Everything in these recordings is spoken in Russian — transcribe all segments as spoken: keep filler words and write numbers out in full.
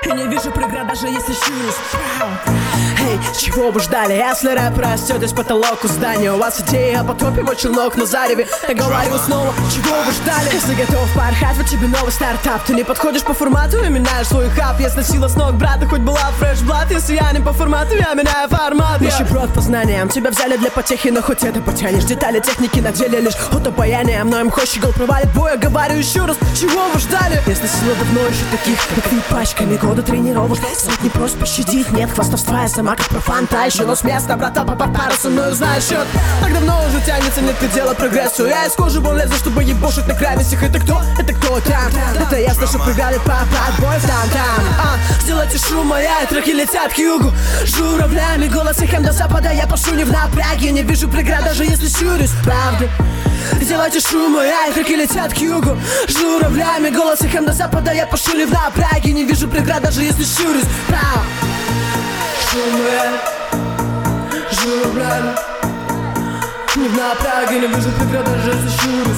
И не вижу преград, даже если щурюсь. Эй, чего вы ждали? Если рэп растет из потолок у здания, у вас идея о потопе, вот челнок на зареве. Я говорю снова, чего вы ждали? Если готов порхать, вот тебе новый стартап. Ты не подходишь по формату и меняешь свой хаб. Я сносила с ног брата, хоть была фреш-блат. Если я не по формату, я меняю формат. Нищеброд по знаниям, тебя взяли для потехи, но хоть это потянешь. Детали техники на деле лишь от обаяния. Мною хощигал провалит бой, говорю еще раз, чего вы ждали? Если сила давно еще таких, как ты пачками, годы тренировок. Суть не просто пощадить, нет хвастовства, я сама как профан, та еще, но с места, брата, по пару со мной знаешь счет. Так давно уже тянется, нет предела прогрессу. Я из кожи вон лезу, чтобы ебошить на крайностях. Это кто? Это кто там? Это ясно, что прыгали по бой там-там. А, сделайте шум, моя треки летят к югу. Журавлями голос эхом до запада, я пошу не в напряге. Не вижу преград, даже если щурюсь, правда. Сделайте шум, моя треки летят к югу. Журавлями голос эхом до запада, я пошу не в напряге. Не вижу преград, даже если щурюсь, правда. Шум, моя журавлями не в напряге, не вижу преград, даже если щурюсь.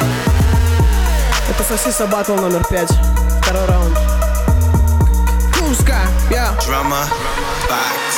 Это Сосиса батл номер пять. Второй раунд. Курска, я. Drama, back.